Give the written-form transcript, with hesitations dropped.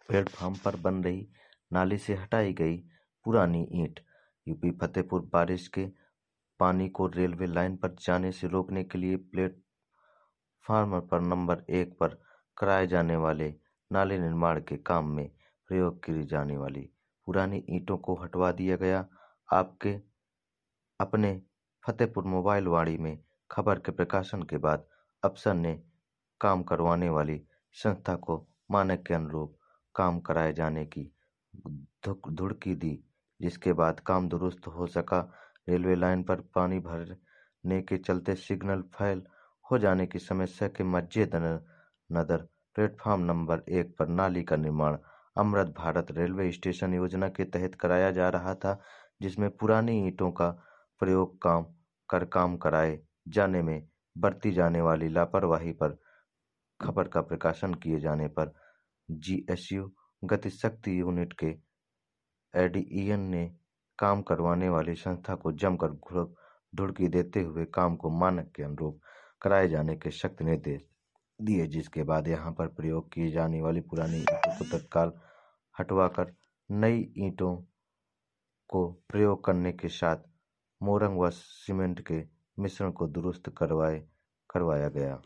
Platform पर बन रही नाली से हटाई गई पुरानी ईंट। यूपी फतेहपुर बारिश के पानी को रेलवे लाइन पर जाने से रोकने के लिए प्लेटफार्म पर नंबर 1 पर कराए जाने वाले नाले निर्माण के काम में प्रयोग की जाने वाली पुरानी ईंटों को हटवा दिया गया। आपके अपने फतेहपुर मोबाइल वाणी में खबर के प्रकाशन के बाद अफसर ने काम करवाने वाली संस्था को मानक के अनुरूप काम कराए जाने की धुड़की दी, जिसके बाद काम दुरुस्त हो सका। रेलवे लाइन पर पानी भरने के चलते सिग्नल फेल हो जाने की समस्या के मद्देनजर प्लेटफार्म नंबर 1 पर नाली का निर्माण अमृत भारत रेलवे स्टेशन योजना के तहत कराया जा रहा था, जिसमें पुरानी ईंटों का प्रयोग काम कराए जाने में बरती जाने वाली लापरवाही पर खबर का प्रकाशन किए जाने पर जीएसयू गतिशक्ति यूनिट के एडीईएन ने काम करवाने वाली संस्था को जमकर धुड़की देते हुए काम को मानक के अनुरूप कराए जाने के सख्त निर्देश दिए, जिसके बाद यहां पर प्रयोग की जाने वाली पुरानी ईंटों को तत्काल हटवाकर नई ईंटों को प्रयोग करने के साथ मोरंग व सीमेंट के मिश्रण को दुरुस्त करवाया गया।